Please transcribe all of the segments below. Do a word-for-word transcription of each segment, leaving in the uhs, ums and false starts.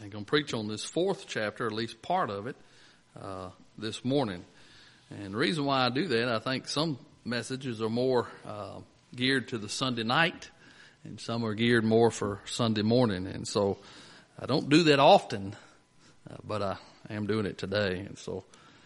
I'm going to preach on this fourth chapter, at least part of it, uh, this morning. And the reason why I do that, I think some messages are more uh, geared to the Sunday night, and some are geared more for Sunday morning. And so I don't do that often, uh, but I am doing it today. And so,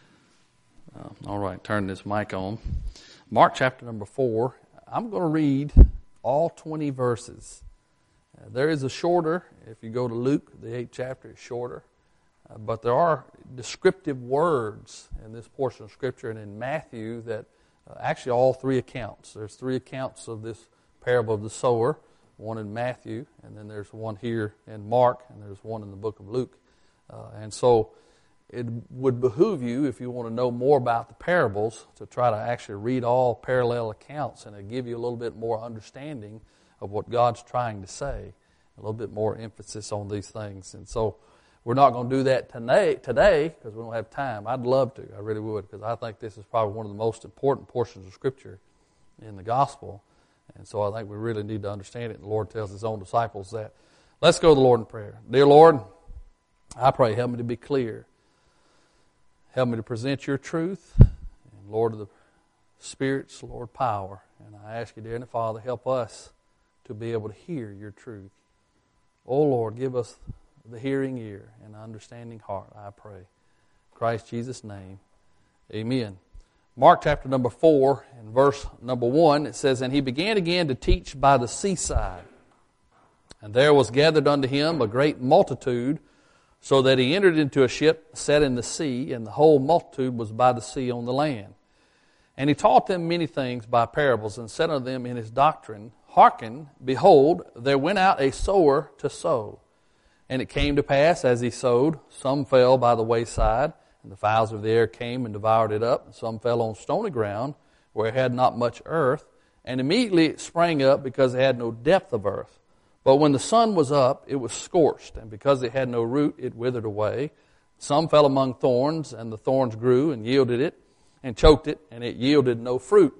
uh, all right, turn this mic on. Mark chapter number four. I'm going to read all twenty verses. Uh, there is a shorter, if you go to Luke, the eighth chapter is shorter. Uh, but there are descriptive words in this portion of Scripture and in Matthew that uh, actually all three accounts. There's three accounts of this parable of the sower, one in Matthew, and then there's one here in Mark, and there's one in the book of Luke. Uh, and so it would behoove you, if you want to know more about the parables, to try to actually read all parallel accounts, and it'll give you a little bit more understanding of what God's trying to say, a little bit more emphasis on these things. And so we're not going to do that today today because we don't have time. I'd love to. I really would, because I think this is probably one of the most important portions of Scripture in the gospel. And so I think we really need to understand it. And the Lord tells His own disciples that. Let's go to the Lord in prayer. Dear Lord, I pray, help me to be clear. Help me to present your truth. And Lord of the spirits, Lord, power. And I ask you, dear and Father, help us to be able to hear your truth. Oh, Lord, give us the hearing ear and the understanding heart, I pray. In Christ Jesus' name, amen. Mark chapter number four and verse number one, it says, And he began again to teach by the seaside. And there was gathered unto him a great multitude, so that he entered into a ship set in the sea, and the whole multitude was by the sea on the land. And he taught them many things by parables, and said unto them in his doctrine, Hearken, behold, there went out a sower to sow. And it came to pass, as he sowed, some fell by the wayside, and the fowls of the air came and devoured it up. And some fell on stony ground, where it had not much earth, and immediately it sprang up, because it had no depth of earth. But when the sun was up, it was scorched, and because it had no root, it withered away. Some fell among thorns, and the thorns grew and yielded it, and choked it, and it yielded no fruit.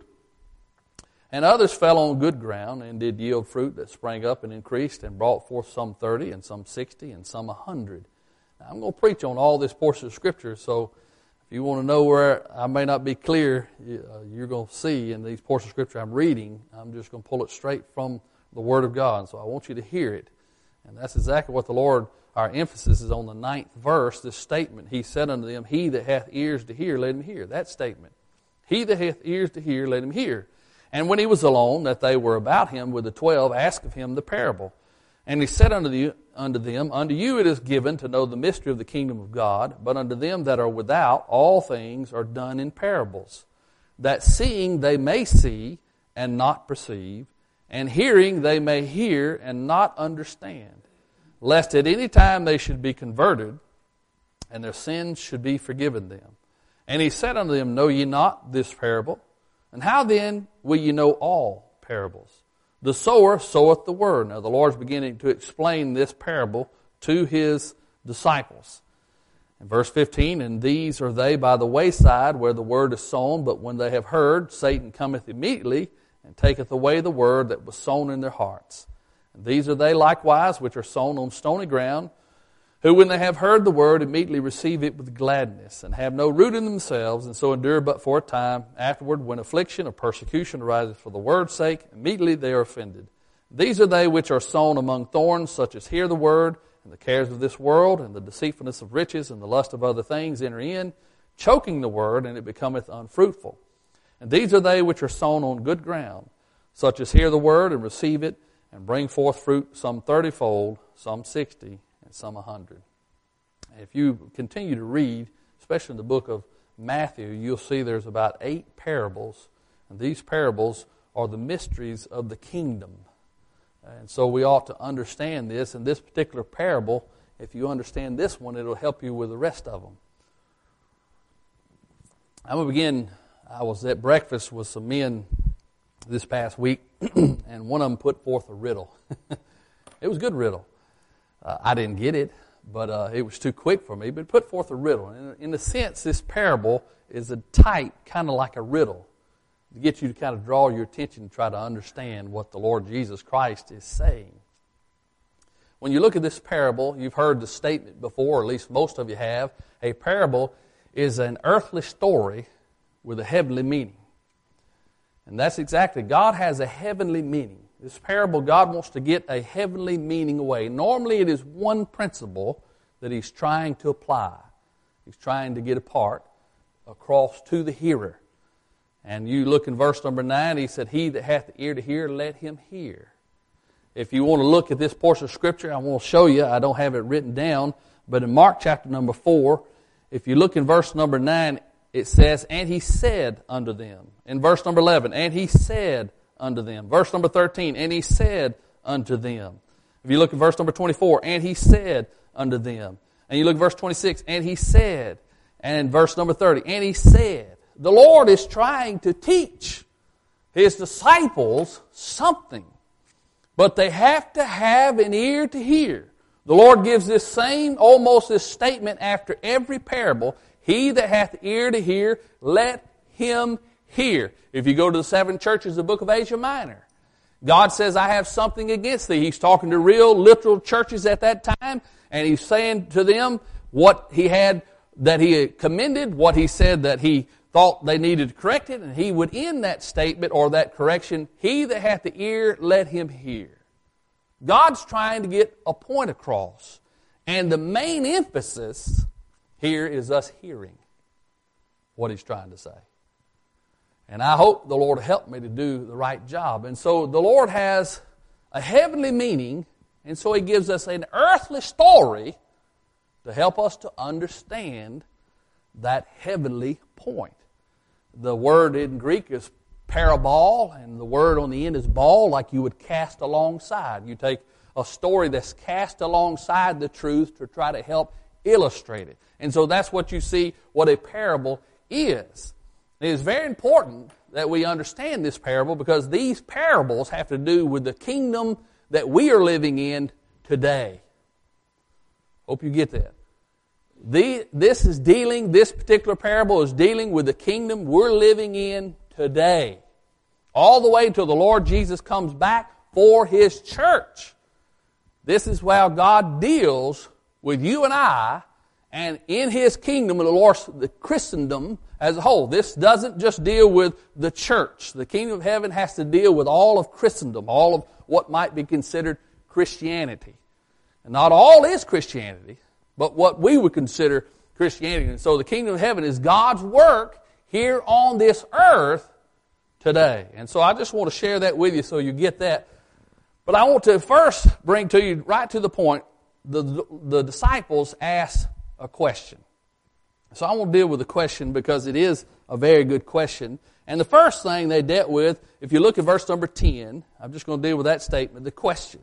And others fell on good ground, and did yield fruit that sprang up and increased, and brought forth some thirty, and some sixty, and some a hundred. Now, I'm going to preach on all this portion of Scripture, so if you want to know where I may not be clear, you're going to see in these portions of Scripture I'm reading, I'm just going to pull it straight from the Word of God. So I want you to hear it. And that's exactly what the Lord, our emphasis is on the ninth verse, this statement. He said unto them, He that hath ears to hear, let him hear. That statement. He that hath ears to hear, let him hear. And when he was alone, that they were about him with the twelve, asked of him the parable. And he said unto, the, unto them, Unto you it is given to know the mystery of the kingdom of God, but unto them that are without, all things are done in parables, that seeing they may see and not perceive, and hearing they may hear and not understand, lest at any time they should be converted, and their sins should be forgiven them. And he said unto them, Know ye not this parable? And how then will ye know all parables? The sower soweth the word. Now the Lord's beginning to explain this parable to his disciples. In verse fifteen, And these are they by the wayside where the word is sown, but when they have heard, Satan cometh immediately, and taketh away the word that was sown in their hearts. And these are they likewise which are sown on stony ground, who when they have heard the word immediately receive it with gladness, and have no root in themselves, and so endure but for a time. Afterward, when affliction or persecution arises for the word's sake, immediately they are offended. These are they which are sown among thorns, such as hear the word, and the cares of this world, and the deceitfulness of riches, and the lust of other things enter in, choking the word, and it becometh unfruitful. And these are they which are sown on good ground, such as hear the word, and receive it, and bring forth fruit, some thirtyfold, some sixty, and some a hundred. If you continue to read, especially in the book of Matthew, you'll see there's about eight parables, and these parables are the mysteries of the kingdom. And so we ought to understand this, and this particular parable, if you understand this one, it'll help you with the rest of them. I'm going to begin, I was at breakfast with some men this past week, and one of them put forth a riddle. It was a good riddle. Uh, I didn't get it, but uh, it was too quick for me. But it put forth a riddle. And in a sense, this parable is a type, kind of like a riddle, to get you to kind of draw your attention and try to understand what the Lord Jesus Christ is saying. When you look at this parable, you've heard the statement before, or at least most of you have. A parable is an earthly story with a heavenly meaning. And that's exactly, God has a heavenly meaning. This parable, God wants to get a heavenly meaning away. Normally it is one principle that He's trying to apply. He's trying to get apart across to the hearer. And you look in verse number nine, He said, He that hath the ear to hear, let him hear. If you want to look at this portion of Scripture, I want to show you. I don't have it written down. But in Mark chapter number four, if you look in verse number nine, it says, and He said unto them. In verse number eleven, and He said unto them. Verse number thirteen, and He said unto them. If you look at verse number twenty-four, and He said unto them. And you look at verse twenty-six, and He said. And verse number thirty, and He said. The Lord is trying to teach His disciples something. But they have to have an ear to hear. The Lord gives this same, almost this statement after every parable. He that hath ear to hear, let him hear. If you go to the seven churches of the book of Asia Minor, God says, I have something against thee. He's talking to real, literal churches at that time, and He's saying to them what He had, that He had commended, what He said that He thought they needed to correct it, and He would end that statement or that correction, He that hath the ear, let him hear. God's trying to get a point across. And the main emphasis here is us hearing what He's trying to say. And I hope the Lord will help me to do the right job. And so the Lord has a heavenly meaning, and so He gives us an earthly story to help us to understand that heavenly point. The word in Greek is parabol, and the word on the end is ball, like you would cast alongside. You take a story that's cast alongside the truth to try to help illustrate it. And so that's what you see what a parable is. It is very important that we understand this parable, because these parables have to do with the kingdom that we are living in today. Hope you get that. The, this is dealing, this particular parable is dealing with the kingdom we're living in today. All the way till the Lord Jesus comes back for His church. This is how God deals with you and I, and in His kingdom, and the Lord, the Christendom as a whole. This doesn't just deal with the church. The kingdom of heaven has to deal with all of Christendom, all of what might be considered Christianity. And not all is Christianity, but what we would consider Christianity. And so the kingdom of heaven is God's work here on this earth today. And so I just want to share that with you so you get that. But I want to first bring to you, right to the point, the, the disciples asked a question. So I want to deal with the question because it is a very good question. And the first thing they dealt with, if you look at verse number ten, I'm just going to deal with that statement, the question.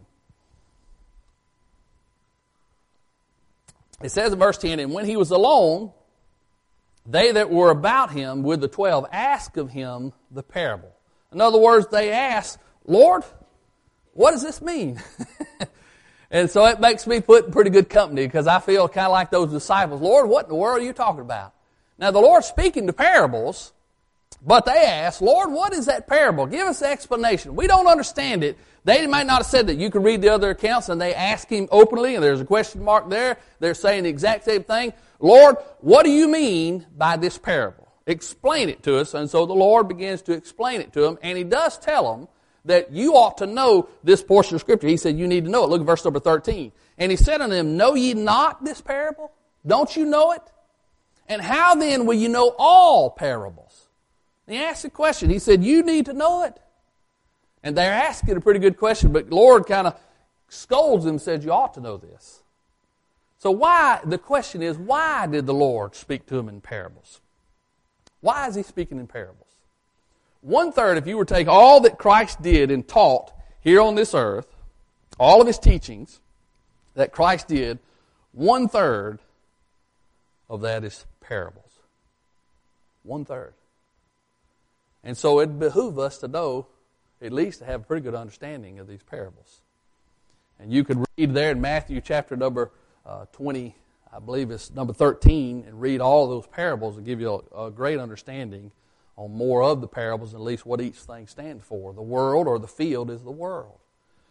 It says in verse ten, and when He was alone, they that were about Him with the twelve asked of Him the parable. In other words, they asked, Lord, what does this mean? And so it makes me put in pretty good company, because I feel kind of like those disciples. Lord, what in the world are you talking about? Now the Lord's speaking to parables, but they ask, Lord, what is that parable? Give us the explanation. We don't understand it. They might not have said that. You can read the other accounts, and they ask Him openly, and there's a question mark there. They're saying the exact same thing. Lord, what do you mean by this parable? Explain it to us. And so the Lord begins to explain it to them, and He does tell them that you ought to know this portion of Scripture. He said you need to know it. Look at verse number thirteen. And He said unto them, know ye not this parable? Don't you know it? And how then will you know all parables? And He asked a question. He said, you need to know it. And they're asking a pretty good question, but the Lord kind of scolds them and says, you ought to know this. So why, the question is, why did the Lord speak to them in parables? Why is He speaking in parables? One third, if you were to take all that Christ did and taught here on this earth, all of His teachings that Christ did, one third of that is parables. One third. And so it behooves us to know, at least to have a pretty good understanding of these parables. And you could read there in Matthew chapter number uh, twenty, I believe it's number thirteen, and read all of those parables and give you a, a great understanding on more of the parables, at least what each thing stands for. The world or the field is the world.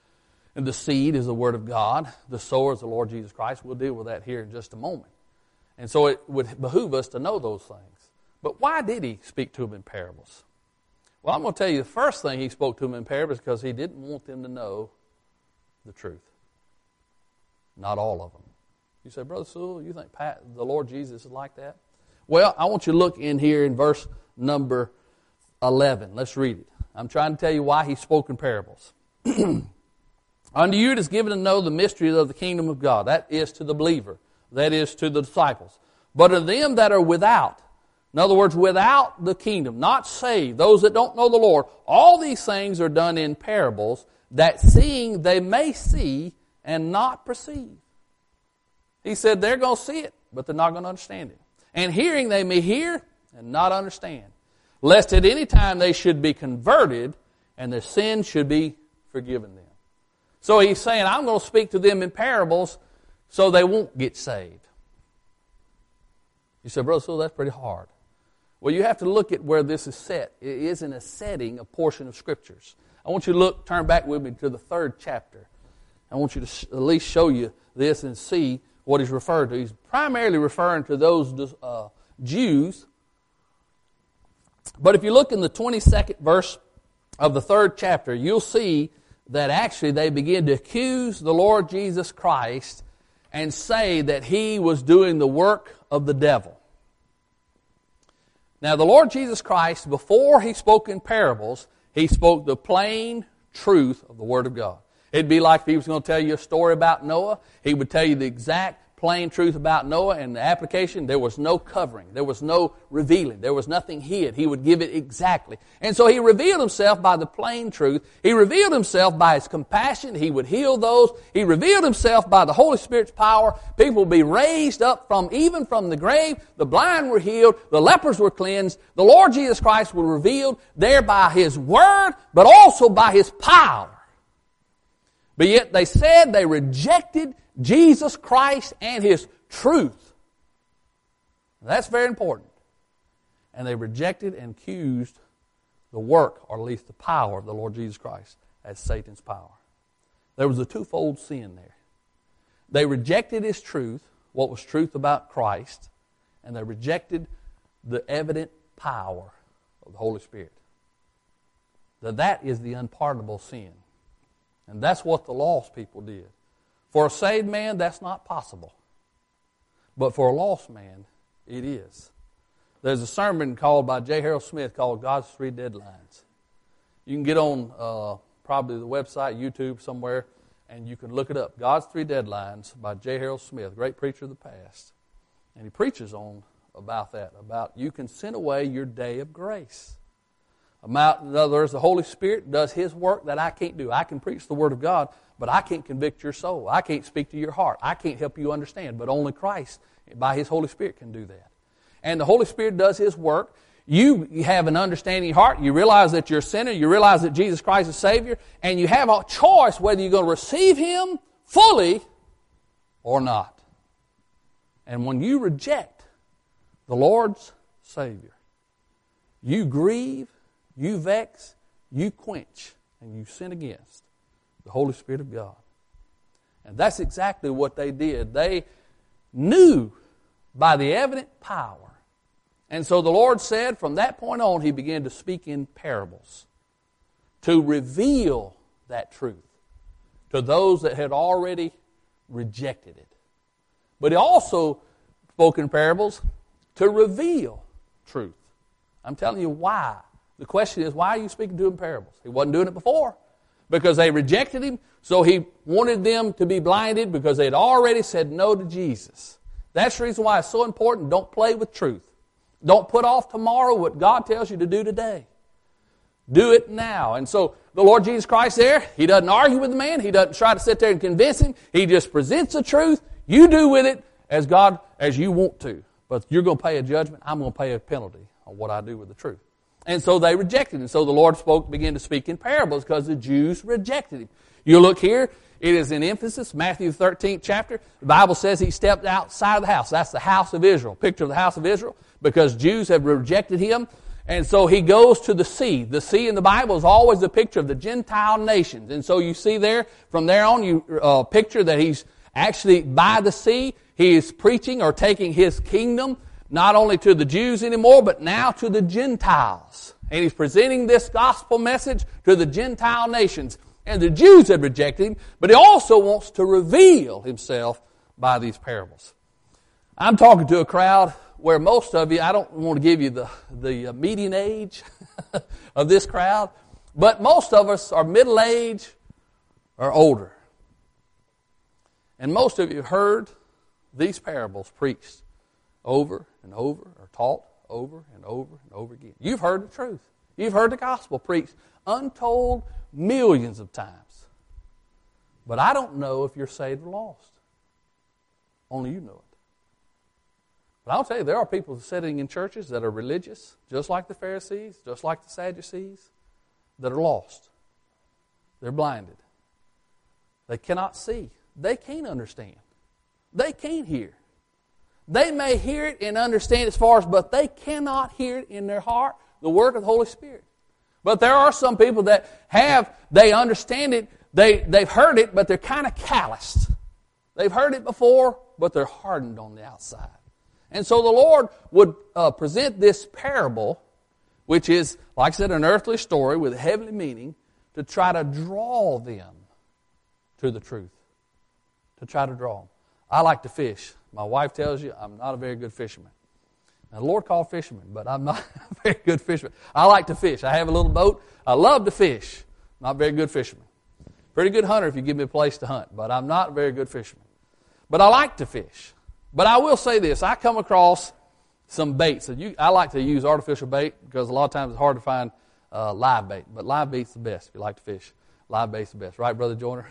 And the seed is the Word of God. The sower is the Lord Jesus Christ. We'll deal with that here in just a moment. And so it would behoove us to know those things. But why did he speak to them in parables? Well, I'm going to tell you the first thing he spoke to them in parables because he didn't want them to know the truth. Not all of them. You say, Brother Sewell, you think Pat, the Lord Jesus is like that? Well, I want you to look in here in verse number eleven. Let's read it. I'm trying to tell you why he spoke in parables. Unto you it is given to know the mysteries of the kingdom of God. That is to the believer. That is to the disciples. But of them that are without, in other words, without the kingdom, not saved, those that don't know the Lord, all these things are done in parables, that seeing they may see and not perceive. He said they're going to see it, but they're not going to understand it. And hearing they may hear and not understand, lest at any time they should be converted and their sins should be forgiven them. So he's saying, I'm going to speak to them in parables so they won't get saved. You say, Brother Sewell, that's pretty hard. Well, you have to look at where this is set. It is in a setting, a portion of Scriptures. I want you to look, turn back with me to the third chapter. I want you to at least show you this and see what he's referred to. He's primarily referring to those uh, Jews. But if you look in the twenty-second verse of the third chapter, you'll see that actually they begin to accuse the Lord Jesus Christ and say that he was doing the work of the devil. Now, the Lord Jesus Christ, before he spoke in parables, he spoke the plain truth of the Word of God. It'd be like if he was going to tell you a story about Noah. He would tell you the exact plain truth about Noah, and the application, there was no covering. There was no revealing. There was nothing hid. He would give it exactly. And so he revealed himself by the plain truth. He revealed himself by his compassion. He would heal those. He revealed himself by the Holy Spirit's power. People would be raised up from, even from the grave. The blind were healed. The lepers were cleansed. The Lord Jesus Christ was revealed there by His Word, but also by His power. But yet they said they rejected Jesus Christ and His truth. That's very important. And they rejected and accused the work, or at least the power of the Lord Jesus Christ as Satan's power. There was a twofold sin there. They rejected His truth, what was truth about Christ, and they rejected the evident power of the Holy Spirit. That that is the unpardonable sin. And that's what the lost people did. For a saved man, that's not possible. But for a lost man, it is. There's a sermon called by J. Harold Smith called God's Three Deadlines. You can get on uh, probably the website, YouTube, somewhere, and you can look it up. God's Three Deadlines by J. Harold Smith, great preacher of the past. And he preaches on about that, about you can send away your day of grace. About, in other words, the Holy Spirit does His work that I can't do. I can preach the Word of God, but I can't convict your soul. I can't speak to your heart. I can't help you understand, but only Christ, by His Holy Spirit, can do that. And the Holy Spirit does His work. You have an understanding heart. You realize that you're a sinner. You realize that Jesus Christ is Savior. And you have a choice whether you're going to receive Him fully or not. And when you reject the Lord's Savior, you grieve, you vex, you quench, and you sin against the Holy Spirit of God. And that's exactly what they did. They knew by the evident power. And so the Lord said, from that point on, He began to speak in parables to reveal that truth to those that had already rejected it. But He also spoke in parables to reveal truth. I'm telling you why. The question is, why are you speaking to them in parables? He wasn't doing it before. Because they rejected Him, so He wanted them to be blinded because they had already said no to Jesus. That's the reason why it's so important. Don't play with truth. Don't put off tomorrow what God tells you to do today. Do it now. And so the Lord Jesus Christ there, He doesn't argue with the man. He doesn't try to sit there and convince him. He just presents the truth. You do with it as God, as you want to. But you're going to pay a judgment. I'm going to pay a penalty on what I do with the truth. And so they rejected Him. So the Lord spoke, began to speak in parables because the Jews rejected Him. You look here, it is in emphasis, Matthew thirteenth chapter. The Bible says He stepped outside of the house. That's the house of Israel, picture of the house of Israel, because Jews have rejected Him. And so he goes to the sea. The sea in the Bible is always a picture of the Gentile nations. And so you see there, from there on, you uh, picture that he's actually by the sea. He is preaching or taking his kingdom not only to the Jews anymore, but now to the Gentiles. And he's presenting this gospel message to the Gentile nations. And the Jews had rejected him, but he also wants to reveal himself by these parables. I'm talking to a crowd where most of you, I don't want to give you the, the median age of this crowd, but most of us are middle age or older. And most of you heard these parables preached over and over, or taught over and over and over again. You've heard the truth. You've heard the gospel preached untold millions of times. But I don't know if you're saved or lost. Only you know it. But I'll tell you, there are people sitting in churches that are religious, just like the Pharisees, just like the Sadducees, that are lost. They're blinded. They cannot see. They can't understand. They can't hear. They may hear it and understand as far as, but they cannot hear it in their heart, the work of the Holy Spirit. But there are some people that have, they understand it, they, they've heard it, but they're kind of calloused. They've heard it before, but they're hardened on the outside. And so the Lord would uh, present this parable, which is, like I said, an earthly story with a heavenly meaning, to try to draw them to the truth. To try to draw them. I like to fish. My wife tells you I'm not a very good fisherman. Now, the Lord called fisherman, but I'm not a very good fisherman. I like to fish. I have a little boat. I love to fish. Not a very good fisherman. Pretty good hunter if you give me a place to hunt, but I'm not a very good fisherman. But I like to fish. But I will say this, I come across some baits. So you, I like to use artificial bait because a lot of times it's hard to find uh, live bait. But live bait's the best if you like to fish. Live bait's the best. Right, Brother Joyner?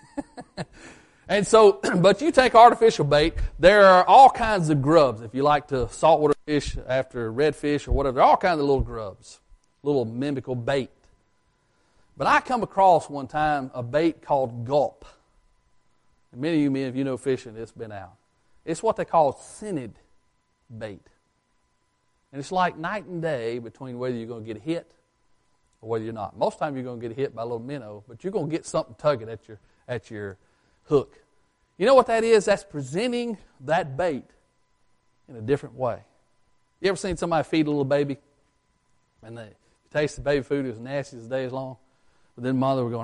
And so, but you take artificial bait, there are all kinds of grubs. If you like to saltwater fish after redfish or whatever, there are all kinds of little grubs, little mimical bait. But I come across one time a bait called gulp. And many of you men, if you know fishing, it's been out. It's what they call scented bait. And it's like night and day between whether you're going to get hit or whether you're not. Most of the time you're going to get hit by a little minnow, but you're going to get something tugging at your at your hook. You know what that is? That's presenting that bait in a different way. You ever seen somebody feed a little baby and they taste the baby food, it was nasty as the day is long, but then mother would go,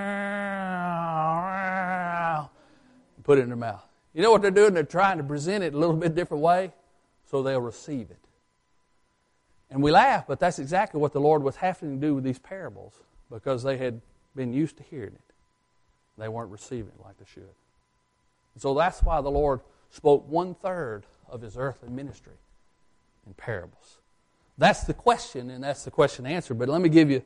and put it in their mouth. You know what they're doing? They're trying to present it a little bit different way so they'll receive it. And we laugh, but that's exactly what the Lord was having to do with these parables because they had been used to hearing it. They weren't receiving it like they should. And so that's why the Lord spoke one-third of His earthly ministry in parables. That's the question, and that's the question answered. But let me give you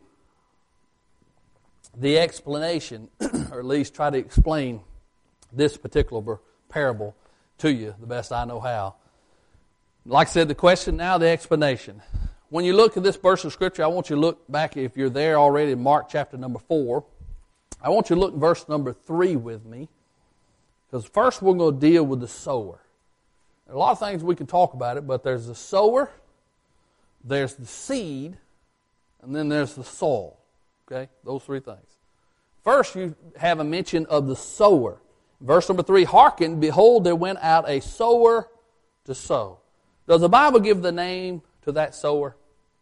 the explanation, or at least try to explain this particular parable to you the best I know how. Like I said, the question, now the explanation. When you look at this verse of Scripture, I want you to look back, if you're there already, in Mark chapter number four. I want you to look at verse number three with me. Because first we're going to deal with the sower. There are a lot of things we can talk about it, but there's the sower, there's the seed, and then there's the soil. Okay? Those three things. First you have a mention of the sower. Verse number three, hearken, behold, there went out a sower to sow. Does the Bible give the name to that sower?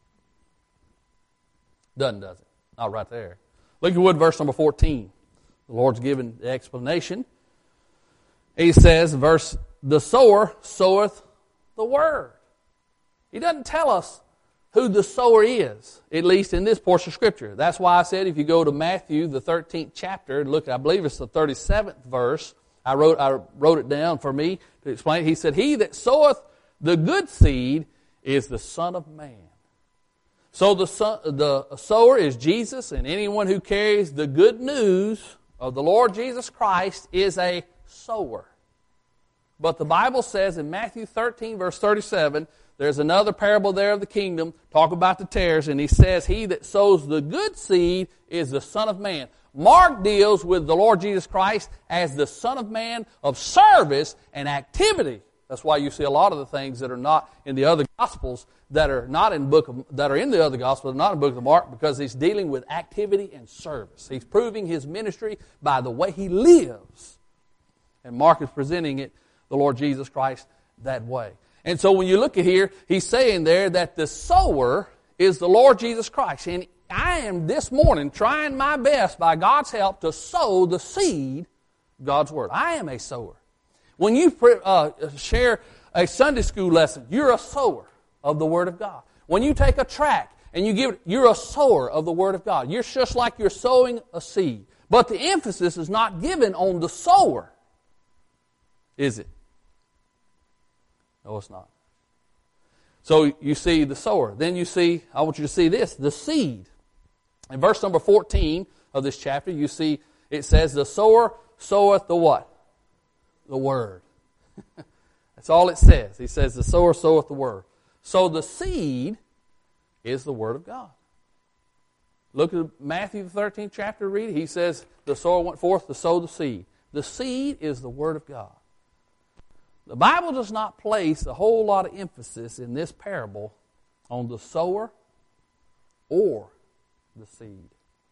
Doesn't, does it? Not right there. Look at what verse number fourteen. The Lord's given the explanation. He says, verse, the sower soweth the word. He doesn't tell us who the sower is, at least in this portion of Scripture. That's why I said if you go to Matthew, the thirteenth chapter, look, I believe it's the thirty-seventh verse. I wrote, I wrote it down for me to explain. He said, he that soweth the good seed is the Son of Man. So the son, the sower is Jesus, and anyone who carries the good news of the Lord Jesus Christ is a sower. But the Bible says in Matthew thirteen, verse thirty-seven, there's another parable there of the kingdom, talk about the tares, and he says, he that sows the good seed is the Son of Man. Mark deals with the Lord Jesus Christ as the Son of Man of service and activity That's why you see a lot of the things that are not in the other Gospels that are not in book of, that are in the other Gospels, not in the book of Mark, because he's dealing with activity and service. He's proving his ministry by the way he lives. And Mark is presenting it, the Lord Jesus Christ, that way. And so when you look at here, he's saying there that the sower is the Lord Jesus Christ. And I am this morning trying my best by God's help to sow the seed of God's Word. I am a sower. When you uh, share a Sunday school lesson, you're a sower of the Word of God. When you take a tract and you give it, you're a sower of the Word of God. You're just like you're sowing a seed. But the emphasis is not given on the sower, is it? No, it's not. So you see the sower. Then you see, I want you to see this, the seed. In verse number fourteen of this chapter, you see it says, the sower soweth the what? The Word. That's all it says. He says, the sower soweth the Word. So the seed is the Word of God. Look at Matthew the thirteenth chapter, read it. He says, the sower went forth to sow the seed. The seed is the Word of God. The Bible does not place a whole lot of emphasis in this parable on the sower or the seed,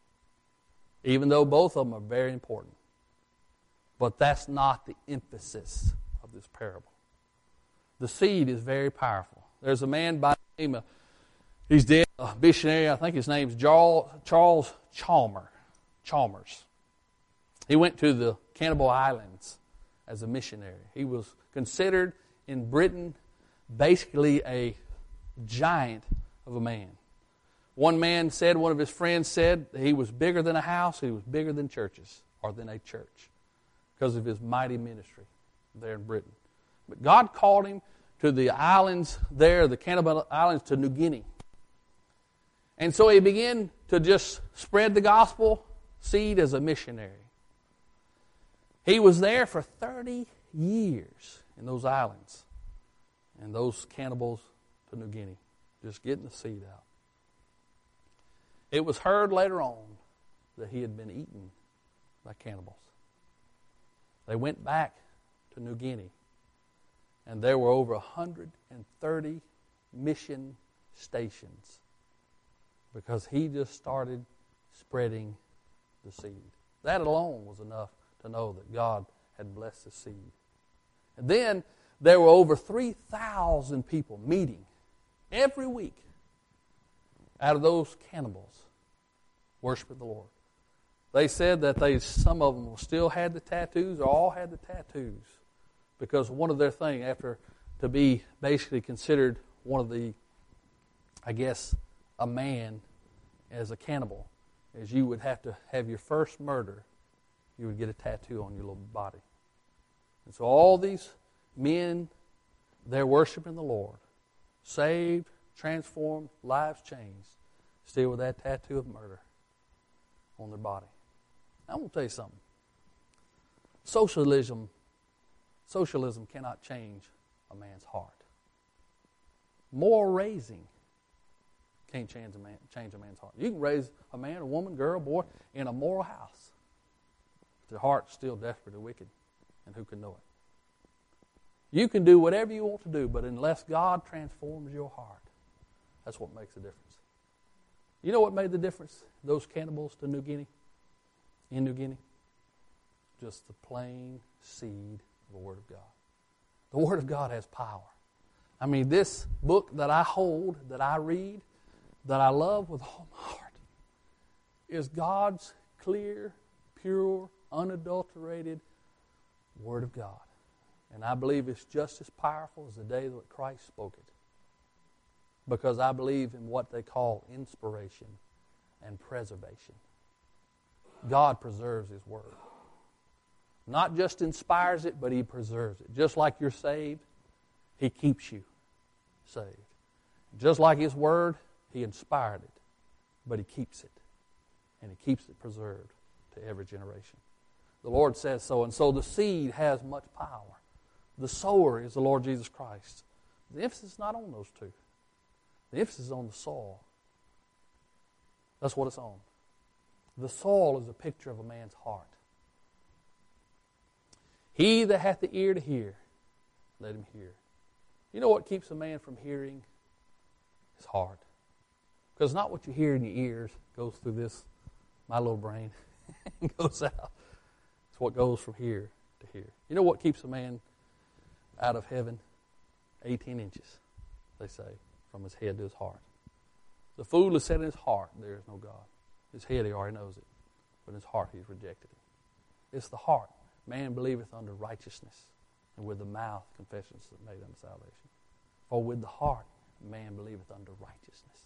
even though both of them are very important. But that's not the emphasis of this parable. The seed is very powerful. There's a man by the name of, he's dead, a missionary, I think his name's Charles Chalmers. Chalmers. He went to the Cannibal Islands as a missionary. He was considered in Britain basically a giant of a man. One man said, one of his friends said, that he was bigger than a house, he was bigger than churches, or than a church, because of his mighty ministry there in Britain. But God called him to the islands there, the Cannibal Islands, to New Guinea. And so he began to just spread the gospel seed as a missionary. He was there for thirty years in those islands and those cannibals to New Guinea, just getting the seed out. It was heard later on that he had been eaten by cannibals. They went back to New Guinea, and there were over one hundred thirty mission stations because he just started spreading the seed. That alone was enough to know that God had blessed the seed. And then there were over three thousand people meeting every week out of those cannibals worshiping the Lord. They said that they some of them still had the tattoos, or all had the tattoos, because one of their things, after to be basically considered one of the, I guess, a man as a cannibal, is you would have to have your first murder, you would get a tattoo on your little body. And so all these men, they're worshiping the Lord, saved, transformed, lives changed, still with that tattoo of murder on their body. I'm going to tell you something. Socialism, socialism cannot change a man's heart. Moral raising can't change a man, change a man's heart. You can raise a man, a woman, girl, boy in a moral house. But their heart's still desperately wicked, and who can know it? You can do whatever you want to do, but unless God transforms your heart, that's what makes the difference. You know what made the difference? Those cannibals to New Guinea, in New Guinea? Just the plain seed of the Word of God. The Word of God has power. I mean, this book that I hold, that I read, that I love with all my heart, is God's clear, pure, unadulterated Word of God. And I believe it's just as powerful as the day that Christ spoke it. Because I believe in what they call inspiration and preservation. God preserves His Word. Not just inspires it, but He preserves it. Just like you're saved, He keeps you saved. Just like His Word, He inspired it, but He keeps it. And He keeps it preserved to every generation. The Lord says so, and so the seed has much power. The sower is the Lord Jesus Christ. The emphasis is not on those two. The emphasis is on the soil. That's what it's on. The soil is a picture of a man's heart. He that hath the ear to hear, let him hear. You know what keeps a man from hearing? His heart. Because not what you hear in your ears goes through this, my little brain, and goes out. It's what goes from here to here. You know what keeps a man out of heaven? eighteen inches, they say, from his head to his heart. The fool has said in his heart, there is no God. His head, he already knows it. But in his heart, he's rejected it. It's the heart. Man believeth unto righteousness, and with the mouth confession is made unto salvation. For with the heart, man believeth unto righteousness.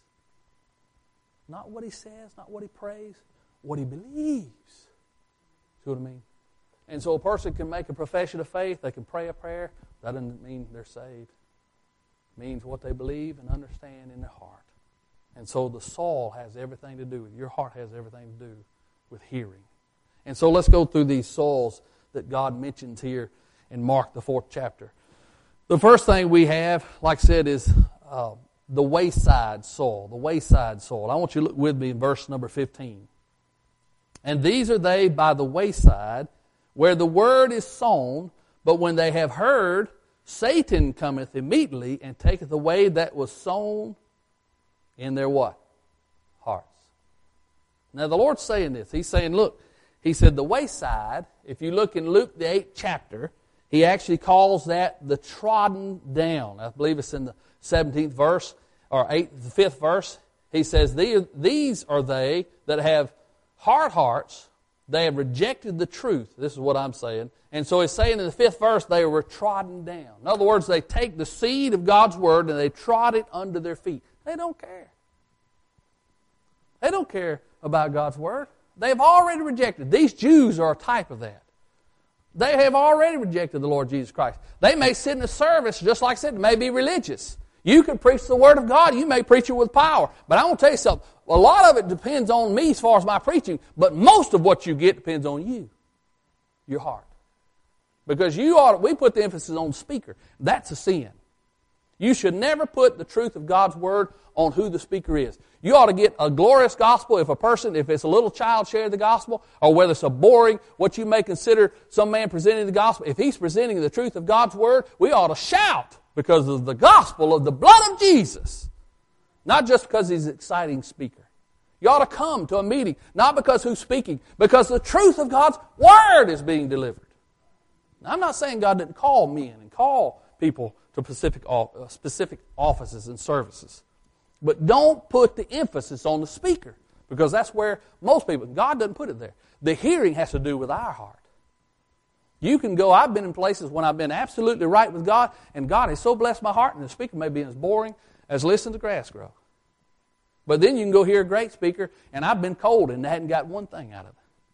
Not what he says, not what he prays, what he believes. See what I mean? And so a person can make a profession of faith, they can pray a prayer. That doesn't mean they're saved. It means what they believe and understand in their heart. And so the soul has everything to do with, your heart has everything to do with hearing. And so let's go through these souls that God mentions here in Mark, the fourth chapter. The first thing we have, like I said, is uh, the wayside soul. The wayside soul. I want you to look with me in verse number fifteen. And these are they by the wayside, where the word is sown, but when they have heard, Satan cometh immediately and taketh away that was sown in their what? Hearts. Now the Lord's saying this. He's saying, look, he said the wayside, if you look in Luke the eighth chapter, he actually calls that the trodden down. I believe it's in the seventeenth verse, or eighth, the fifth verse. He says, these are they that have hard hearts. They have rejected the truth. This is what I'm saying. And so he's saying in the fifth verse, they were trodden down. In other words, they take the seed of God's word and they trod it under their feet. They don't care. They don't care about God's word. They've already rejected. These Jews are a type of that. They have already rejected the Lord Jesus Christ. They may sit in a service, just like I said, may be religious. You can preach the Word of God. You may preach it with power. But I want to tell you something. A lot of it depends on me as far as my preaching. But most of what you get depends on you. Your heart. Because you ought, we put the emphasis on the speaker. That's a sin. You should never put the truth of God's Word on who the speaker is. You ought to get a glorious gospel if a person, if it's a little child sharing the gospel, or whether it's a boring, what you may consider some man presenting the gospel. If he's presenting the truth of God's Word, we ought to shout because of the gospel of the blood of Jesus. Not just because he's an exciting speaker. You ought to come to a meeting, not because who's speaking, because the truth of God's Word is being delivered. Now, I'm not saying God didn't call men and call people to specific, specific offices and services. But don't put the emphasis on the speaker, because that's where most people, God doesn't put it there. The hearing has to do with our heart. You can go, I've been in places when I've been absolutely right with God, and God has so blessed my heart, and the speaker may be as boring as listen to grass grow. But then you can go hear a great speaker, and I've been cold and hadn't got one thing out of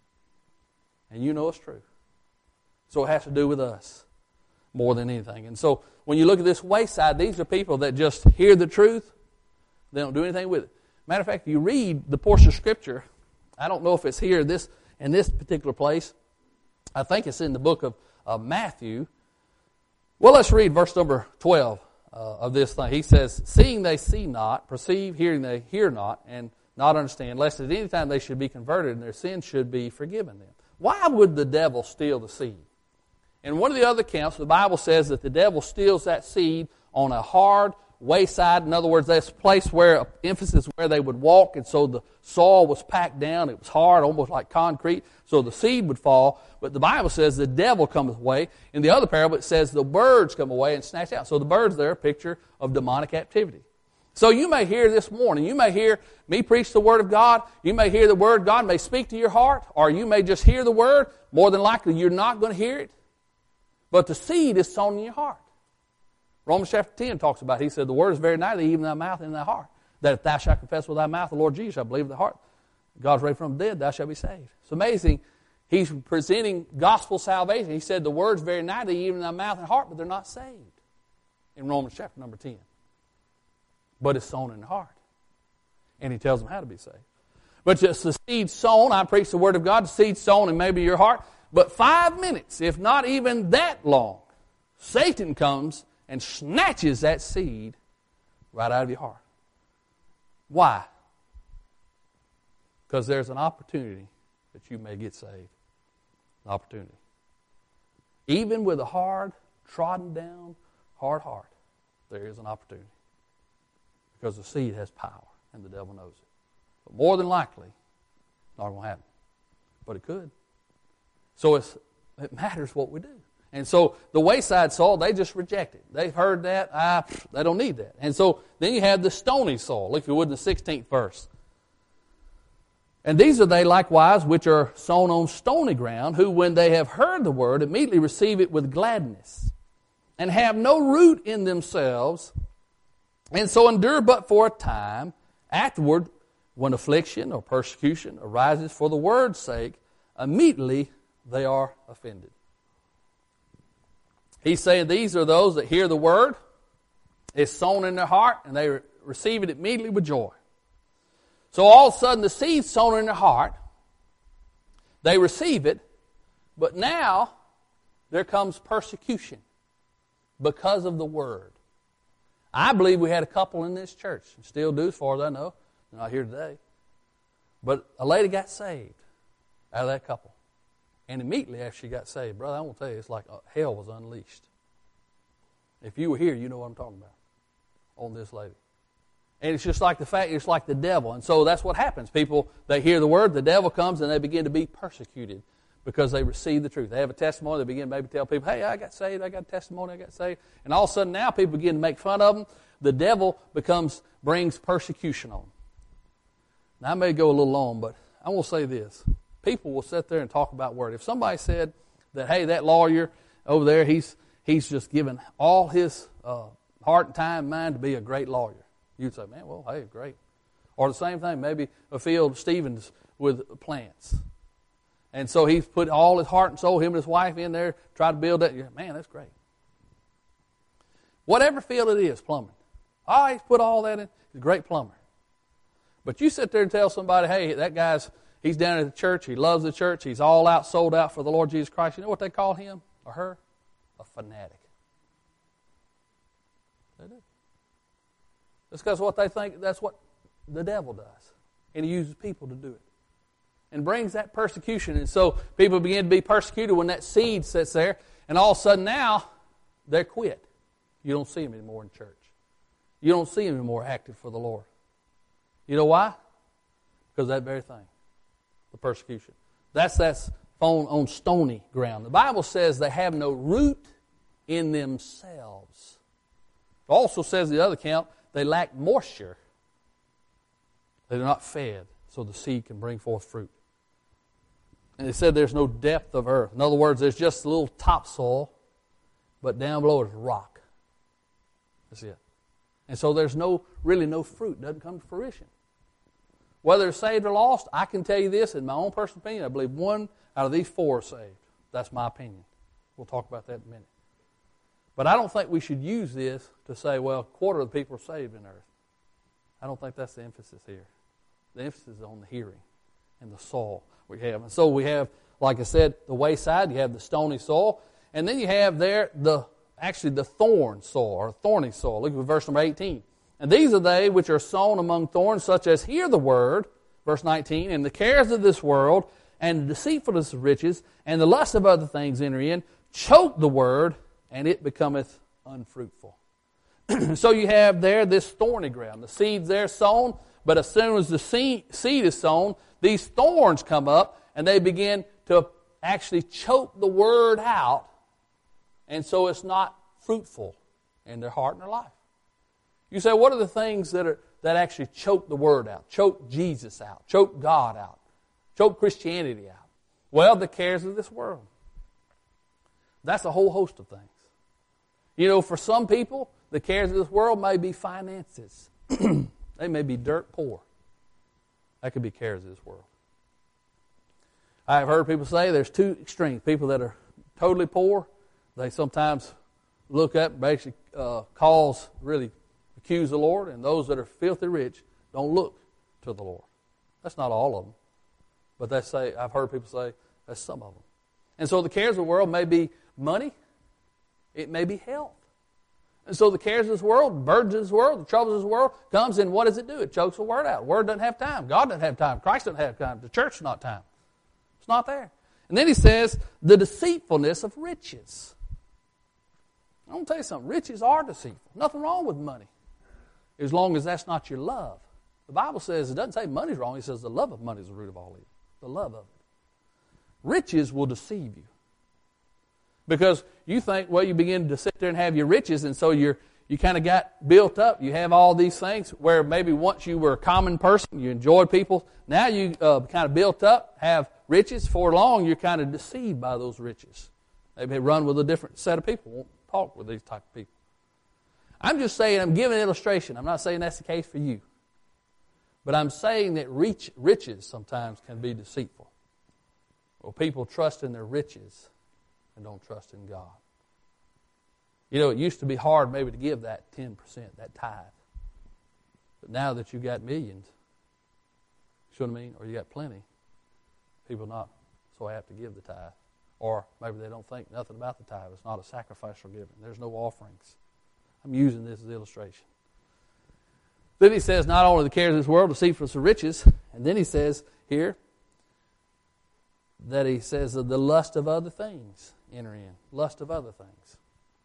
it. And you know it's true. So it has to do with us more than anything. And so when you look at this wayside, these are people that just hear the truth. They don't do anything with it. Matter of fact, you read the portion of Scripture. I don't know if it's here this in this particular place. I think it's in the book of uh, Matthew. Well, let's read verse number twelve uh, of this thing. He says, seeing they see not, perceive, hearing they hear not, and not understand, lest at any time they should be converted and their sins should be forgiven them. Why would the devil steal the seed? In one of the other accounts, the Bible says that the devil steals that seed on a hard wayside. In other words, that's a place where emphasis where they would walk, and so the soil was packed down. It was hard, almost like concrete, so the seed would fall. But the Bible says the devil cometh away. In the other parable, it says the birds come away and snatch out. So the birds there are a picture of demonic activity. So you may hear this morning, you may hear me preach the Word of God. You may hear the Word. God may speak to your heart, or you may just hear the Word. More than likely, you're not going to hear it. But the seed is sown in your heart. Romans chapter ten talks about it. He said, the word is very nigh thee, even in thy mouth and in thy heart. That if thou shalt confess with thy mouth the Lord Jesus, shalt believe in thy heart, God's raised from the dead, thou shalt be saved. It's amazing. He's presenting gospel salvation. He said, the word's very nigh thee, even in thy mouth and heart, but they're not saved. In Romans chapter number ten. But it's sown in the heart. And he tells them how to be saved. But just the seed sown, I preach the word of God, the seed sown in maybe your heart. But five minutes, if not even that long, Satan comes and snatches that seed right out of your heart. Why? Because there's an opportunity that you may get saved. An opportunity. Even with a hard, trodden down, hard heart, there is an opportunity. Because the seed has power, and the devil knows it. But more than likely, not going to happen. But it could. So it's, it matters what we do. And so the wayside soil, they just reject it. They've heard that. Ah, they don't need that. And so then you have the stony soil. Look, if you would, in the sixteenth verse. And these are they likewise which are sown on stony ground, who when they have heard the word, immediately receive it with gladness, and have no root in themselves, and so endure but for a time. Afterward, when affliction or persecution arises for the word's sake, immediately they are offended. He's saying these are those that hear the word, it's sown in their heart, and they receive it immediately with joy. So all of a sudden the seed's sown in their heart, they receive it, but now there comes persecution because of the word. I believe we had a couple in this church, and still do as far as I know. They're not here today. But a lady got saved out of that couple. And immediately after she got saved, brother, I want to tell you, it's like hell was unleashed. If you were here, you know what I'm talking about on this lady. And it's just like the fact, it's like the devil. And so that's what happens. People, they hear the word, the devil comes, and they begin to be persecuted because they receive the truth. They have a testimony. They begin to maybe tell people, hey, I got saved, I got a testimony, I got saved. And all of a sudden now people begin to make fun of them. The devil becomes, brings persecution on them. Now I may go a little long, but I will say this. People will sit there and talk about word. If somebody said that, hey, that lawyer over there, he's he's just given all his uh, heart and time and mind to be a great lawyer, you'd say, man, well, hey, great. Or the same thing, maybe a field Stevens with plants. And so he's put all his heart and soul, him and his wife in there, try to build that. Man, that's great. Whatever field it is, plumbing. Oh, he's put all that in. He's a great plumber. But you sit there and tell somebody, hey, that guy's, he's down at the church, he loves the church, he's all out, sold out for the Lord Jesus Christ. You know what they call him or her? A fanatic. They do. That's because what they think, that's what the devil does. And he uses people to do it. And brings that persecution. And so people begin to be persecuted when that seed sits there. And all of a sudden now, they're quit. You don't see them anymore in church. You don't see them anymore active for the Lord. You know why? Because of that very thing. The persecution. That's that's on, on stony ground. The Bible says they have no root in themselves. It also says the other account, they lack moisture. They're not fed so the seed can bring forth fruit. And it said there's no depth of earth. In other words, there's just a little topsoil, but down below is rock. That's it. And so there's no really no fruit. It doesn't come to fruition. Whether they're saved or lost, I can tell you this, in my own personal opinion, I believe one out of these four are saved. That's my opinion. We'll talk about that in a minute. But I don't think we should use this to say, well, a quarter of the people are saved in earth. I don't think that's the emphasis here. The emphasis is on the hearing and the soil we have. And so we have, like I said, the wayside, you have the stony soil, and then you have there the actually the thorn soil or thorny soil. Look at verse number eighteen. And these are they which are sown among thorns, such as hear the word, verse nineteen, and the cares of this world, and the deceitfulness of riches, and the lust of other things enter in, choke the word, and it becometh unfruitful. So you have there this thorny ground. The seed's there sown, but as soon as the seed, seed is sown, these thorns come up, and they begin to actually choke the word out, and so it's not fruitful in their heart and their life. You say, what are the things that are that actually choke the word out, choke Jesus out, choke God out, choke Christianity out? Well, the cares of this world. That's a whole host of things. You know, for some people, the cares of this world may be finances. They may be dirt poor. That could be cares of this world. I've heard people say there's two extremes. People that are totally poor, they sometimes look up and basically uh, cause, really accuse the Lord, and those that are filthy rich don't look to the Lord. That's not all of them. But they say, I've heard people say, that's some of them. And so the cares of the world may be money. It may be health. And so the cares of this world, the burdens of this world, the troubles of this world comes, and what does it do? It chokes the word out. The word doesn't have time. God doesn't have time. Christ doesn't have time. The church is not time. It's not there. And then he says, the deceitfulness of riches. I'm going to tell you something. Riches are deceitful. Nothing wrong with money, as long as that's not your love. The Bible says, it doesn't say money's wrong. It says the love of money is the root of all evil. The love of it. Riches will deceive you. Because you think, well, you begin to sit there and have your riches, and so you're, you kind of got built up. You have all these things where maybe once you were a common person, you enjoyed people. Now you uh, kind of built up, have riches. For long, you're kind of deceived by those riches. Maybe run with a different set of people, won't talk with these type of people. I'm just saying, I'm giving an illustration. I'm not saying that's the case for you. But I'm saying that rich, riches sometimes can be deceitful. Well, people trust in their riches and don't trust in God. You know, it used to be hard maybe to give that ten percent, that tithe. But now that you got millions, you know what I mean? Or you got plenty, people not so apt to give the tithe. Or maybe they don't think nothing about the tithe. It's not a sacrificial giving. There's no offerings. I'm using this as an illustration. Then he says, not only the cares of this world, deceitfulness of riches, and then he says here that he says that the lust of other things enter in. Lust of other things.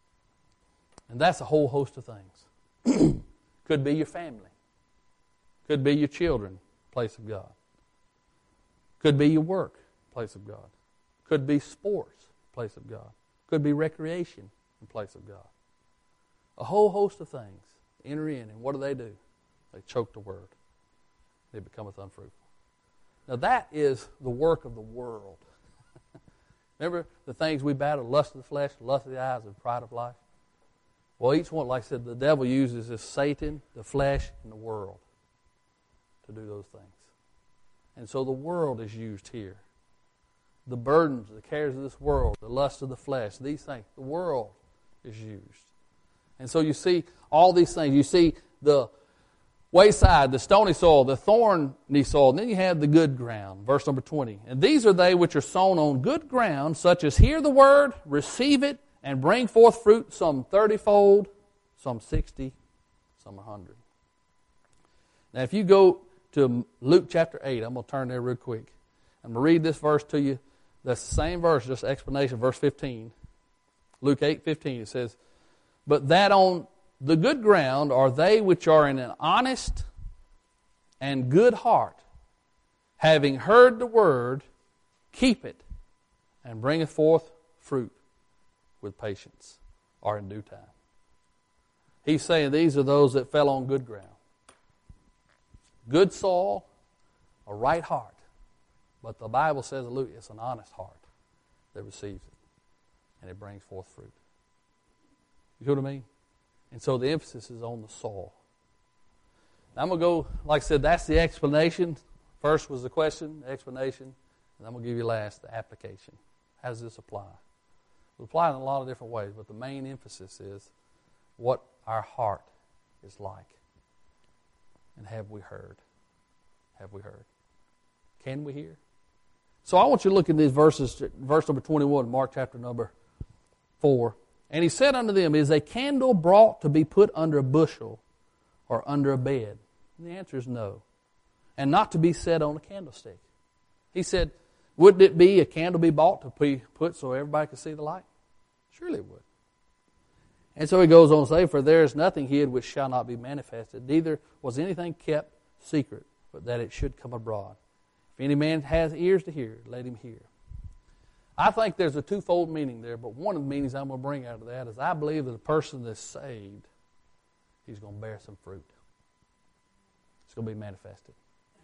And that's a whole host of things. Could be your family. Could be your children, place of God. Could be your work, place of God. Could be sports, place of God. Could be recreation, in place of God. A whole host of things enter in, and what do they do? They choke the word. It becometh unfruitful. Now that is the work of the world. Remember the things we battle, lust of the flesh, lust of the eyes, and pride of life? Well, each one, like I said, the devil uses this Satan, the flesh, and the world to do those things. And so the world is used here. The burdens, the cares of this world, the lust of the flesh, these things, the world is used. And so you see all these things. You see the wayside, the stony soil, the thorny soil, and then you have the good ground, verse number twenty. And these are they which are sown on good ground, such as hear the word, receive it, and bring forth fruit, some thirty-fold, some sixty, some a hundred. Now if you go to Luke chapter eight, I'm going to turn there real quick. I'm going to read this verse to you. That's the same verse, just explanation, verse fifteen. Luke eight fifteen, it says, but that on the good ground are they which are in an honest and good heart, having heard the word, keep it, and bringeth forth fruit with patience, or in due time. He's saying these are those that fell on good ground. Good soil, a right heart. But the Bible says, Luke, it's an honest heart that receives it, and it brings forth fruit. You know what I mean? And so the emphasis is on the soil. Now I'm going to go, like I said, that's the explanation. First was the question, the explanation, and I'm going to give you last the application. How does this apply? It applies in a lot of different ways, but the main emphasis is what our heart is like. And have we heard? Have we heard? Can we hear? So I want you to look at these verses, verse number twenty-one, Mark chapter number four. And he said unto them, is a candle brought to be put under a bushel or under a bed? And the answer is no. And not to be set on a candlestick. He said, wouldn't it be a candle be bought to be put so everybody could see the light? Surely it would. And so he goes on to say, for there is nothing hid which shall not be manifested, neither was anything kept secret, but that it should come abroad. If any man has ears to hear, let him hear. I think there's a twofold meaning there, but one of the meanings I'm going to bring out of that is I believe that a person that's saved, he's going to bear some fruit. It's going to be manifested.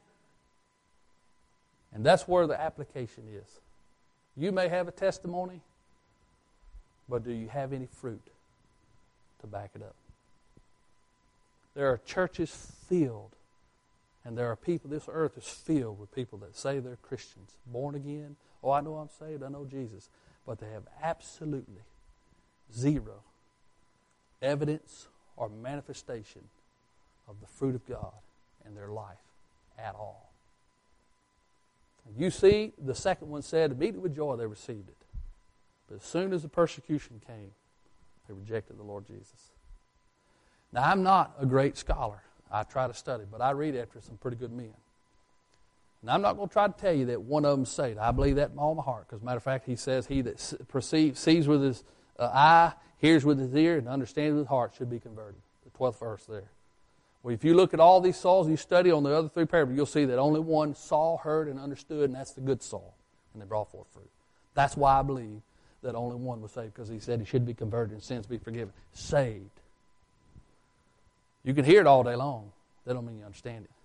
And that's where the application is. You may have a testimony, but do you have any fruit to back it up? There are churches filled, and there are people, this earth is filled with people that say they're Christians, born again. Oh, I know I'm saved, I know Jesus. But they have absolutely zero evidence or manifestation of the fruit of God in their life at all. You see, the second one said, immediately with joy they received it. But as soon as the persecution came, they rejected the Lord Jesus. Now, I'm not a great scholar. I try to study, but I read after some pretty good men. And I'm not going to try to tell you that one of them saved. I believe that in all my heart. Because, matter of fact, he says, he that perceives, sees with his uh, eye hears with his ear and understands with his heart should be converted. The twelfth verse there. Well, if you look at all these soils, you study on the other three parables, you'll see that only one saw, heard, and understood, and that's the good soil, and they brought forth fruit. That's why I believe that only one was saved, because he said he should be converted and sins be forgiven. Saved. You can hear it all day long. That don't mean you understand it.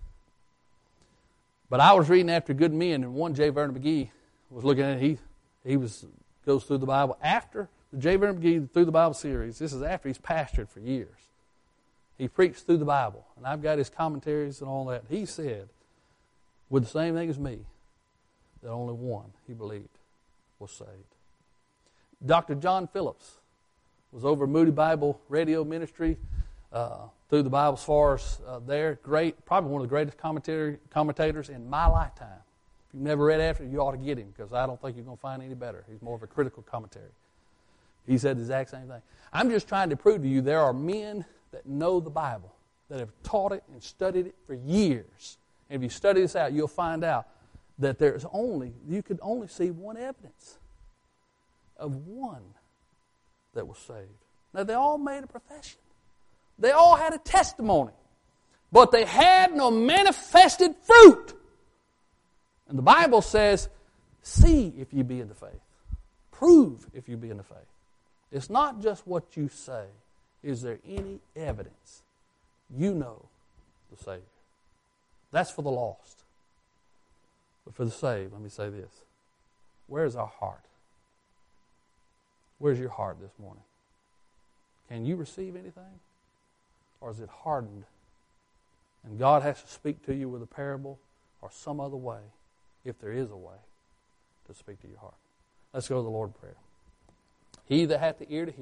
But I was reading after good men, and one J. Vernon McGee was looking at it. He, he was goes through the Bible after the J. Vernon McGee Through the Bible series. This is after he's pastored for years. He preached through the Bible, and I've got his commentaries and all that. He said, with the same thing as me, that only one, he believed, was saved. Doctor John Phillips was over Moody Bible Radio Ministry, uh, through the Bible as far as uh, there. Great, probably one of the greatest commentator, commentators in my lifetime. If you've never read after, you ought to get him, because I don't think you're going to find any better. He's more of a critical commentary. He said the exact same thing. I'm just trying to prove to you there are men that know the Bible, that have taught it and studied it for years. And if you study this out, you'll find out that there's only, you could only see one evidence of one that was saved. Now, they all made a profession. They all had a testimony. But they had no manifested fruit. And the Bible says, see if you be in the faith. Prove if you be in the faith. It's not just what you say. Is there any evidence you know the Savior? That's for the lost. But for the saved, let me say this. Where's our heart? Where's your heart this morning? Can you receive anything? Or is it hardened? And God has to speak to you with a parable or some other way, if there is a way, to speak to your heart. Let's go to the Lord in prayer. He that hath the ear to hear,